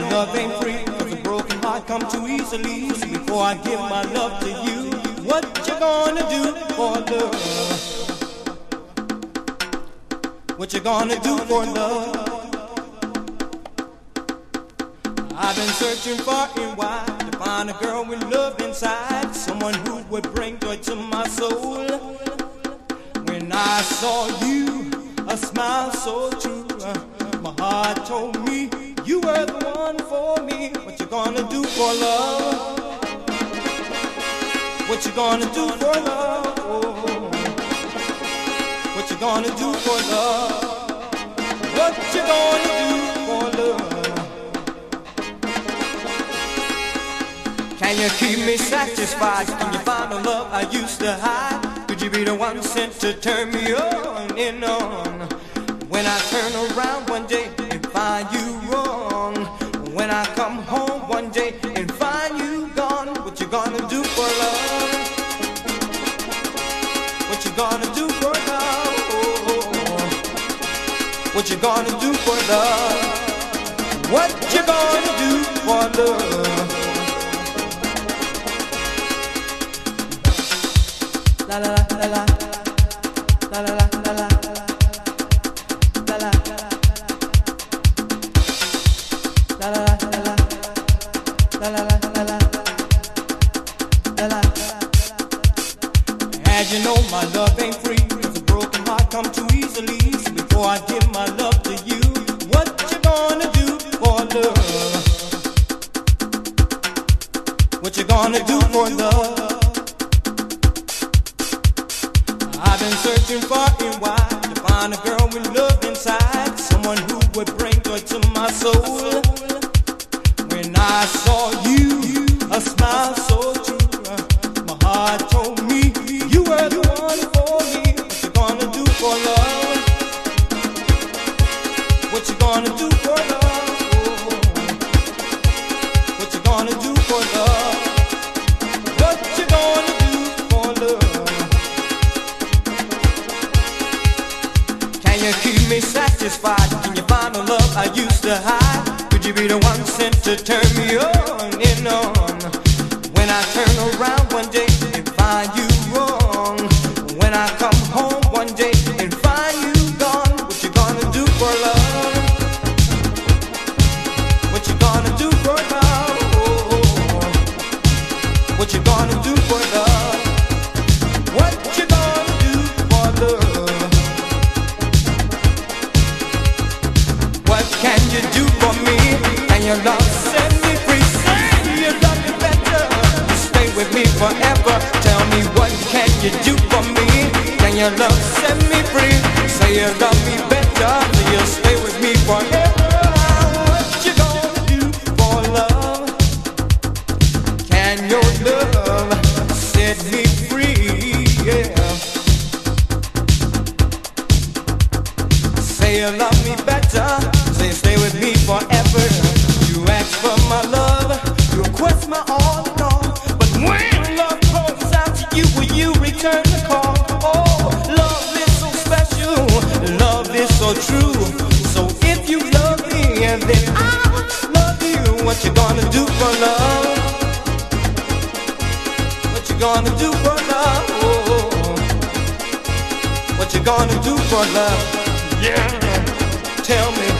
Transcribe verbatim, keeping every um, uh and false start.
love ain't free, 'cause a broken heart come too easily. So before I give my love to you, what you gonna do for love? What you gonna do for love? I've been searching far and wide to find a girl with love inside, someone who would bring joy to my soul. When I saw you, a smile so true, my heart told me you were the one for me. What you gonna do for love? What you gonna do for love? Oh. What you gonna do for love? What you gonna do for love? Can you keep me satisfied? Can you find the love I used to hide? Could you be the one sent to turn me on and on? When I turn around one day and find you wrong, when I come home one day and find you gone, what you gonna do for love? What you gonna do for love? Oh. What you gonna do for love? What you gonna do for love? La la la la la la la la la la la la la la la la la. As you know, my love ain't free, 'cause a broken heart come too easily. So before I give my love to you, what you gonna do for love? What you gonna do for love? I've been searching far and wide to find a girl with love inside, someone who would bring joy to my soul. When I saw you, a smile so true, my heart told me you were the one for me. What you gonna do for love? What you gonna do for love? Oh. What you gonna do for love? What you gonna do for love? Can you keep me satisfied? Can you find the love I used to hide? Could you be the one sent to turn me on and on? When I turn around one day and find you wrong, when I come home one day and find you gone, what you gonna do for love? What you gonna do for love? Oh. What you gonna do for love? What you gonna do for love? What can you do for me? Can your love set me free? Say you love me better, stay with me forever. Tell me, what can you do for me? Can your love set me free? Say you love me better, so you'll stay with me forever. What you gonna do for love? Can your love set me free? Yeah. Say you love me better, say stay with me forever. You ask for my love, you request my all in all, but when love calls out to you, will you return the call? Oh, love is so special, love is so true. So if you love me, then I love you. What you gonna do for love? What you gonna do for love? Oh, what you gonna do for love? Yeah, tell me.